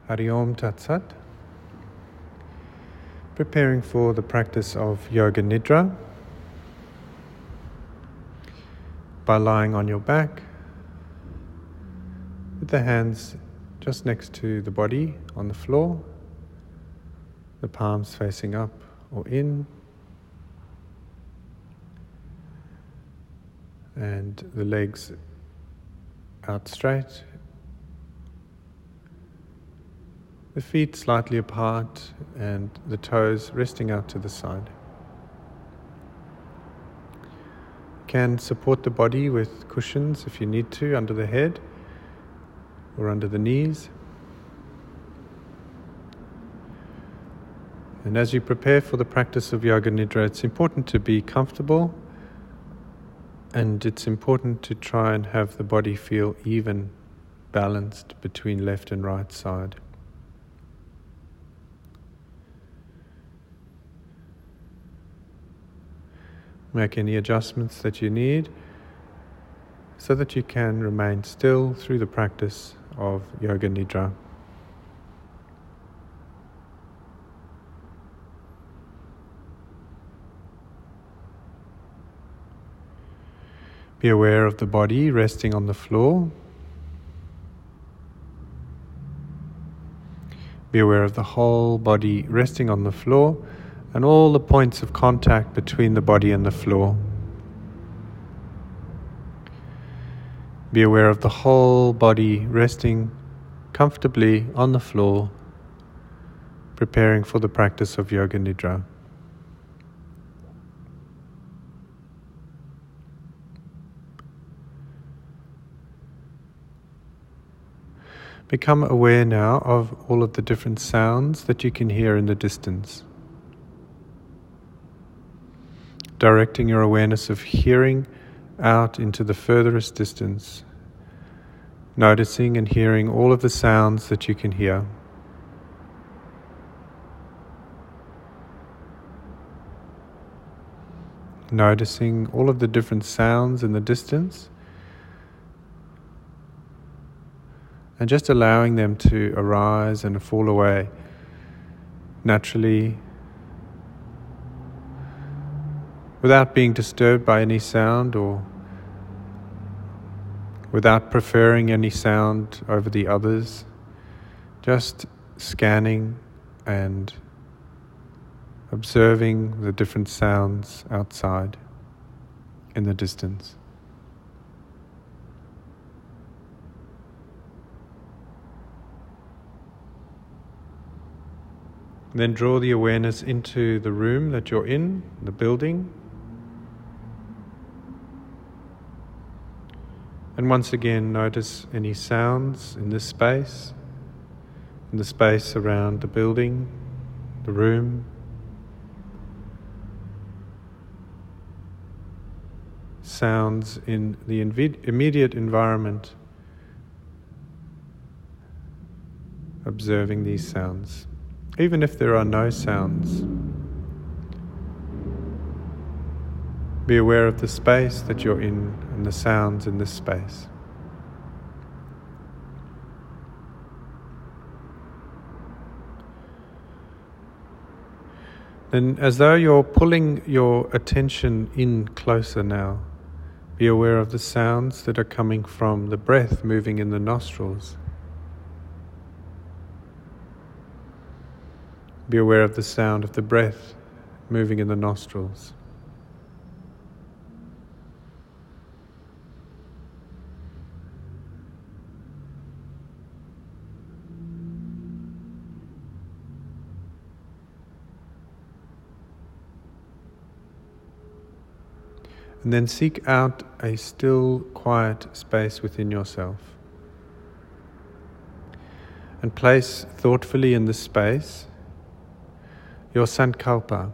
Hari Om Tat Sat. Preparing for the practice of Yoga Nidra by lying on your back with the hands just next to the body on the floor, the palms facing up or in, and the legs out straight, the feet slightly apart and the toes resting out to the side. You can support the body with cushions if you need to, under the head or under the knees. And as you prepare for the practice of Yoga Nidra, it's important to be comfortable, and it's important to try and have the body feel even, balanced between left and right side. Make any adjustments that you need so that you can remain still through the practice of Yoga Nidra. Be aware of the body resting on the floor. Be aware of the whole body resting on the floor and all the points of contact between the body and the floor. Be aware of the whole body resting comfortably on the floor, preparing for the practice of Yoga Nidra. Become aware now of all of the different sounds that you can hear in the distance. Directing your awareness of hearing out into the furthest distance, noticing and hearing all of the sounds that you can hear. Noticing all of the different sounds in the distance, and just allowing them to arise and fall away naturally, without being disturbed by any sound or without preferring any sound over the others, just scanning and observing the different sounds outside in the distance. Then draw the awareness into the room that you're in, the building. And once again, notice any sounds in this space, in the space around the building, the room. Sounds in the immediate environment. Observing these sounds. Even if there are no sounds, be aware of the space that you're in and the sounds in this space. Then, as though you're pulling your attention in closer now, be aware of the sounds that are coming from the breath moving in the nostrils. Be aware of the sound of the breath moving in the nostrils. And then seek out a still, quiet space within yourself. And place thoughtfully in this space your sankalpa,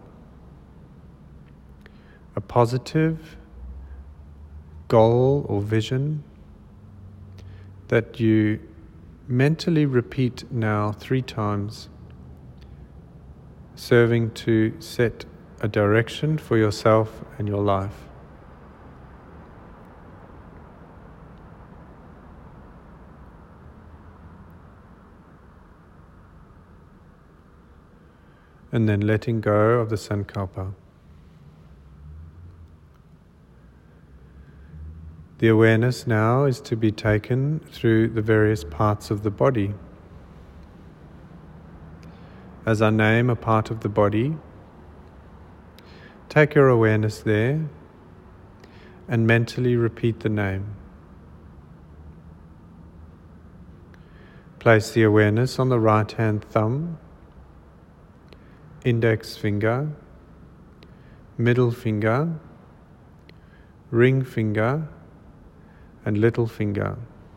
a positive goal or vision that you mentally repeat now 3 times, serving to set a direction for yourself and your life. and then letting go of the sankalpa. The awareness now is to be taken through the various parts of the body. As I name a part of the body, take your awareness there and mentally repeat the name. Place the awareness on the right hand thumb, index finger, middle finger, ring finger, and little finger.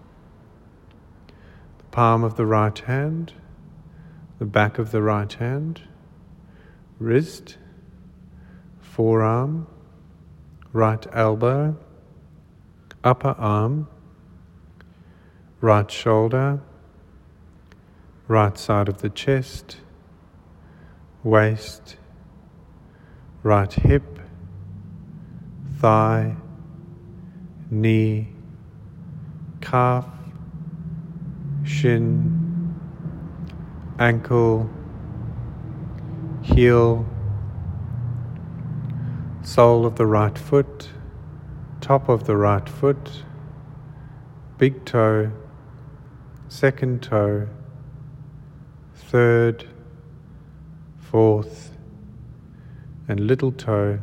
The palm of the right hand, the back of the right hand, wrist, forearm, right elbow, upper arm, right shoulder, right side of the chest, waist, right hip, thigh, knee, calf, shin, ankle, heel, sole of the right foot, top of the right foot, big toe, second toe, third, fourth, and little toe.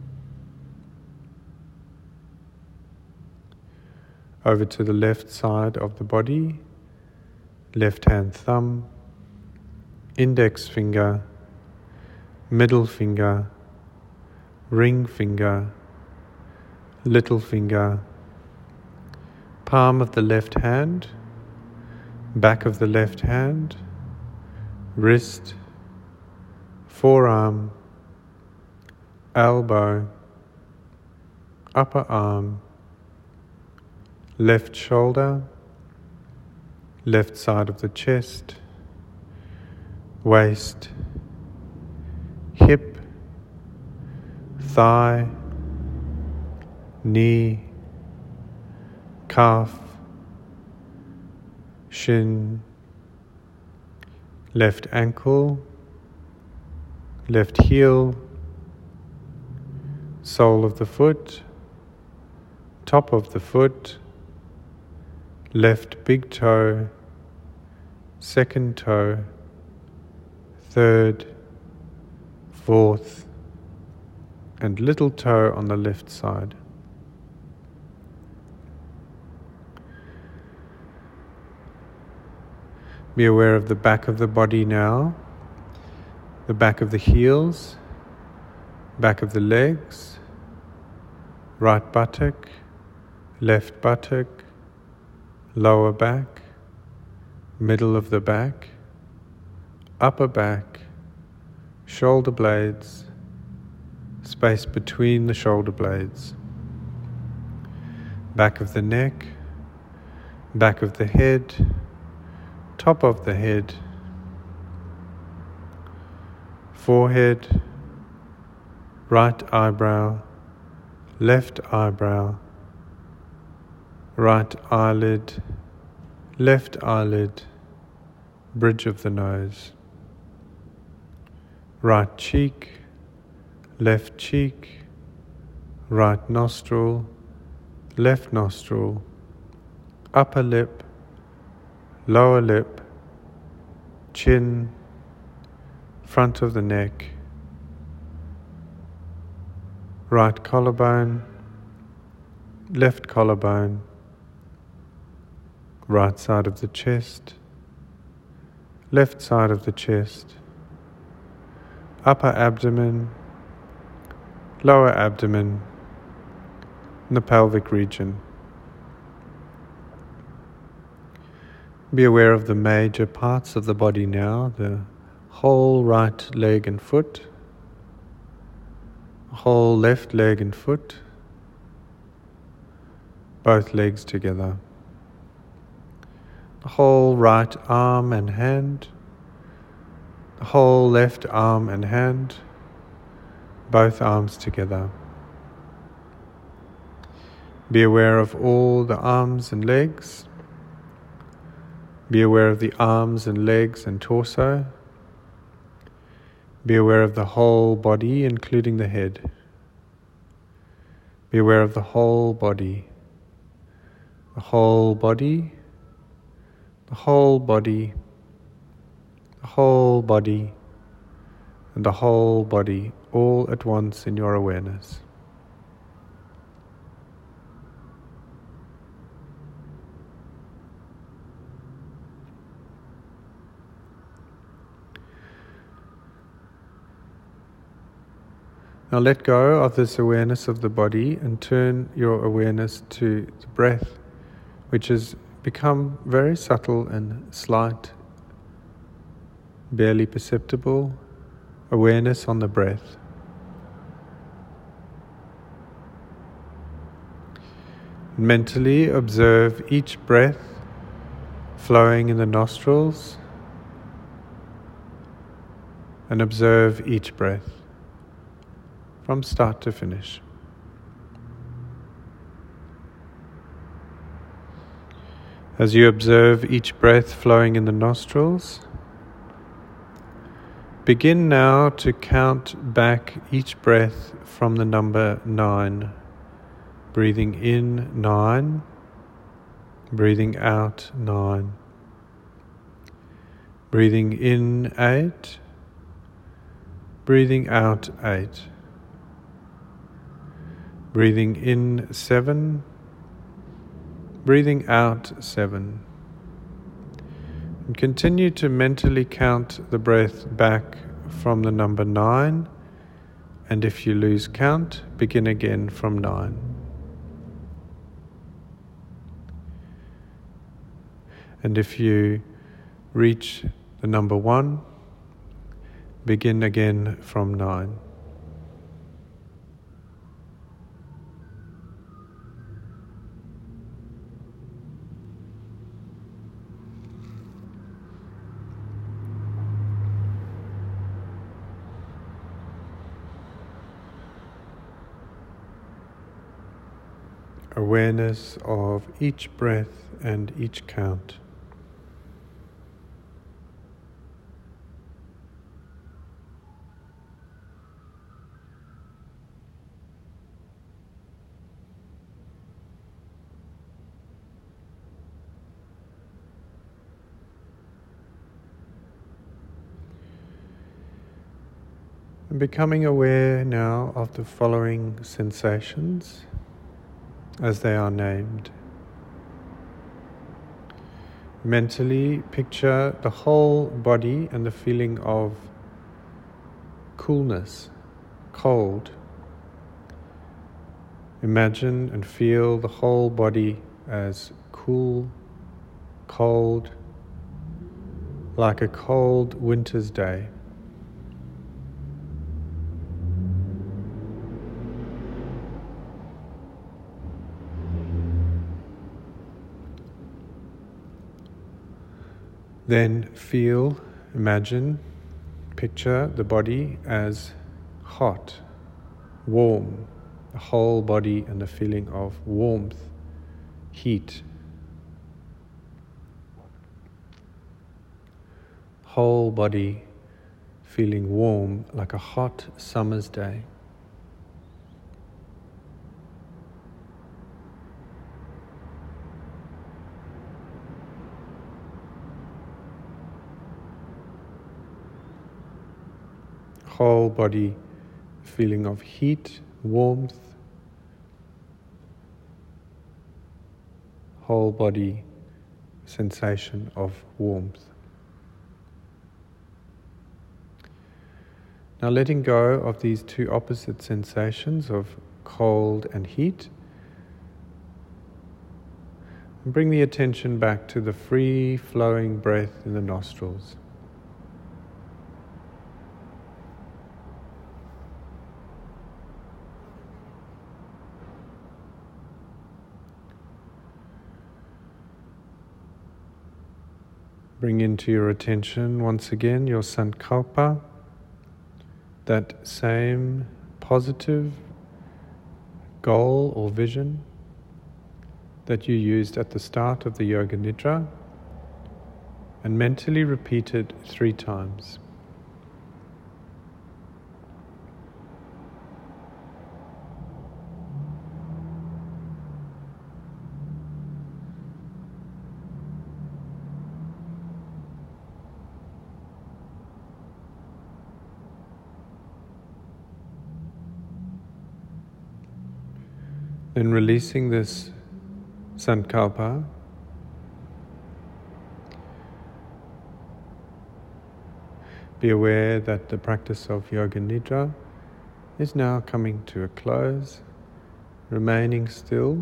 Over to the left side of the body, left hand thumb, index finger, middle finger, ring finger, little finger, palm of the left hand, back of the left hand, wrist, forearm, elbow, upper arm, left shoulder, left side of the chest, waist, hip, thigh, knee, calf, shin, left ankle, left heel, sole of the foot, top of the foot, left big toe, second toe, third, fourth, and little toe on the left side. Be aware of the back of the body now, the back of the heels, back of the legs, right buttock, left buttock, lower back, middle of the back, upper back, shoulder blades, space between the shoulder blades, back of the neck, back of the head, top of the head, forehead, right eyebrow, left eyebrow, right eyelid, left eyelid, bridge of the nose, right cheek, left cheek, right nostril, left nostril, upper lip, lower lip, chin, front of the neck, right collarbone, left collarbone, right side of the chest, left side of the chest, upper abdomen, lower abdomen, and the pelvic region. Be aware of the major parts of the body now, the whole right leg and foot, whole left leg and foot, both legs together, the whole right arm and hand, the whole left arm and hand, both arms together. Be aware of all the arms and legs. Be aware of the arms and legs and torso. Be aware of the whole body, including the head. Be aware of the whole body. The whole body. The whole body. The whole body. And the whole body, all at once in your awareness. Now let go of this awareness of the body and turn your awareness to the breath, which has become very subtle and slight, barely perceptible awareness on the breath. Mentally observe each breath flowing in the nostrils and observe each breath from start to finish. As you observe each breath flowing in the nostrils, begin now to count back each breath from the number 9. Breathing in 9, breathing out 9. Breathing in 8, breathing out 8. Breathing in 7, breathing out 7. And continue to mentally count the breath back from the number 9, and if you lose count, begin again from 9. And if you reach the number 1, begin again from 9. Awareness of each breath and each count. And becoming aware now of the following sensations as they are named. Mentally picture the whole body and the feeling of coolness, cold. Imagine and feel the whole body as cool, cold, like a cold winter's day. Then feel, imagine, picture the body as hot, warm, the whole body and the feeling of warmth, heat. Whole body feeling warm like a hot summer's day. Whole body feeling of heat, warmth. Whole body sensation of warmth. Now letting go of these two opposite sensations of cold and heat, and bring the attention back to the free flowing breath in the nostrils. Bring into your attention once again your sankalpa, that same positive goal or vision that you used at the start of the Yoga Nidra, and mentally repeat it 3 times. Then releasing this sankalpa, be aware that the practice of Yoga Nidra is now coming to a close, remaining still,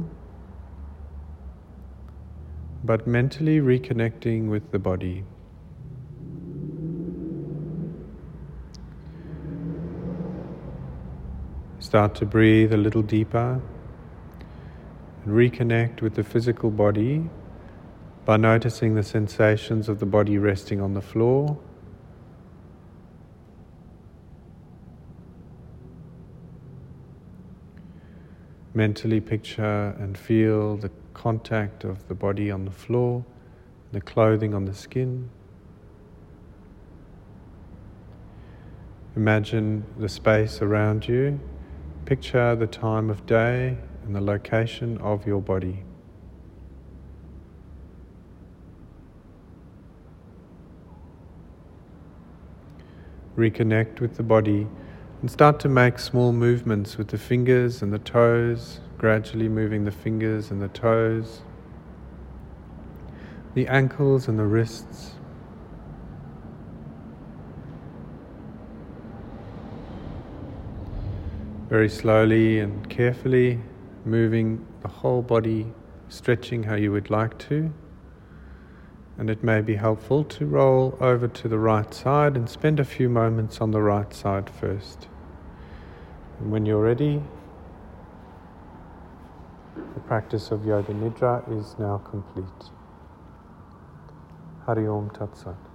but mentally reconnecting with the body. Start to breathe a little deeper and reconnect with the physical body by noticing the sensations of the body resting on the floor, mentally picture and feel the contact of the body on the floor, the clothing on the skin. Imagine the space around you. Picture the time of day and the location of your body. Reconnect with the body and start to make small movements with the fingers and the toes, gradually moving the fingers and the toes, the ankles and the wrists. Very slowly and carefully moving the whole body, stretching how you would like to. And it may be helpful to roll over to the right side and spend a few moments on the right side first. And when you're ready, the practice of Yoga Nidra is now complete. Hari Om Tat Sat.